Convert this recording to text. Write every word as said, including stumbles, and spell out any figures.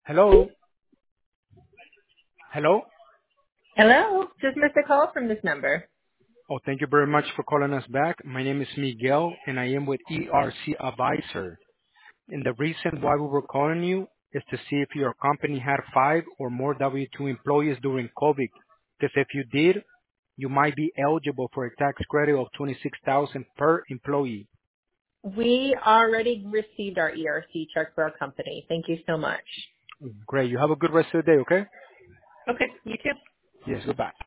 Hello? Hello? Hello, just missed a call from this number. Oh, thank you very much for calling us back. My name is Miguel, and I am with E R C Advisor. And the reason why we were calling you is to see if your company had five or more W two employees during COVID. Because if you did, you might be eligible for a tax credit of twenty-six thousand dollars per employee. We already received our E R C check for our company. Thank you so much. Great. You have a good rest of the day, okay? Okay, you too. Yes, goodbye.